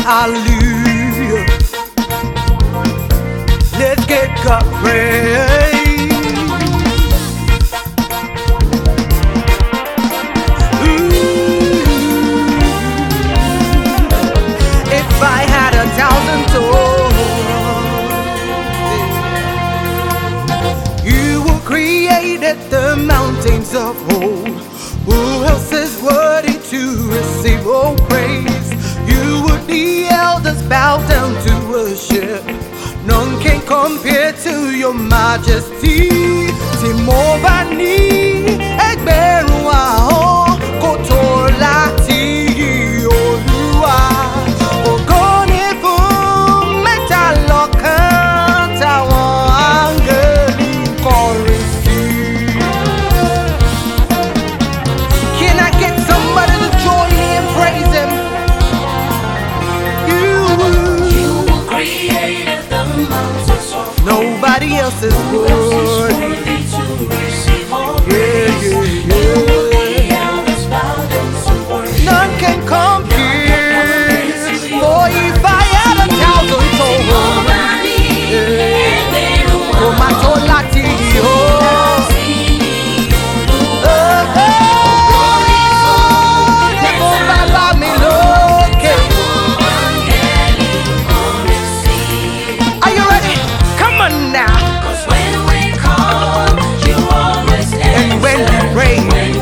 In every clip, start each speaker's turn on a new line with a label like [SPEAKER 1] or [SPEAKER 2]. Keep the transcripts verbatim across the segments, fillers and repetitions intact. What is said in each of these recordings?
[SPEAKER 1] Hallelujah. Let's get God praise. If I had a thousand tongues, you who created the mountains of old, who else is worthy to receive all praise? You would the elders bow down to worship. None can compare to your majesty. Timobani ẹgbẹ̀rún ahọ́n kò tó láti yí Olúwa. Ògo ni fún mẹ́ta lọ́kan táwọn áńgẹ́lì ń kọrin sí. Can I get somebody to join me and praise Him? You,
[SPEAKER 2] you created the mountains of
[SPEAKER 1] nobody else is worthy. Yeah, yeah, yeah. None can compare. For if I had a thousand tongues, yeah, for my tolati, oh, oh, oh, never baba me loke. Are you ready? Come on now. And when we pray,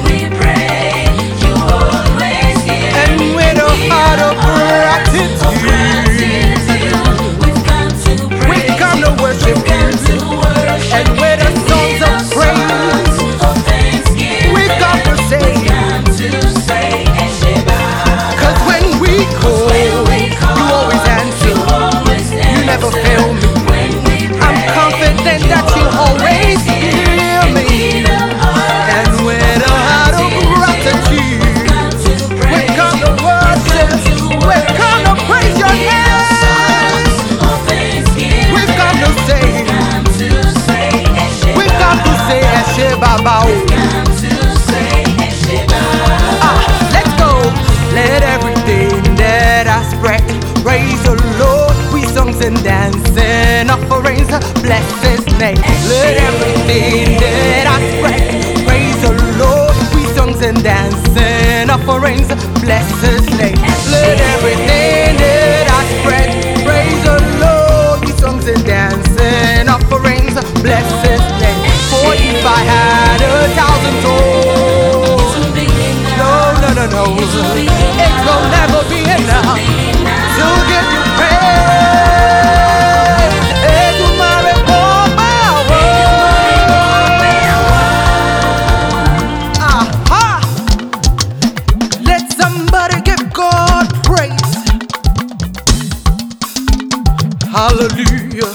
[SPEAKER 1] and with a heart of gratitude, we've come to worship you. And with a songs of praise, we've come to say, cause when we call, you always answer. You never fail me. I'm confident that you always hear me. And with a heart of gratitude, we've come to worship. We've come to praise your name. We've come to say, we've come to say, Eshe Baba. Ah, let's go. Let everything that I spread praise the Lord. We songs and dancing offerings, bless His name. Let everything that I spread praise the Lord. We songs and dancing offerings, bless His name. Let everything that I spread praise the Lord. We songs and dancing offerings, bless His name. For if I had a thousand souls, no, no, no, no, it will never be enough to give you praise. Edumare Obawo. Aha! Let somebody give God praise. Hallelujah.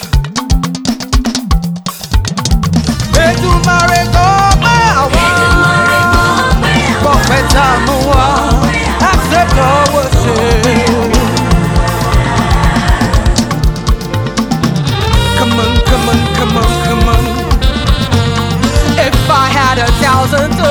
[SPEAKER 1] Edumare Obawo. Prophet Amuwa, accept our worship. Come on, come on, come on, come on. If I had a thousand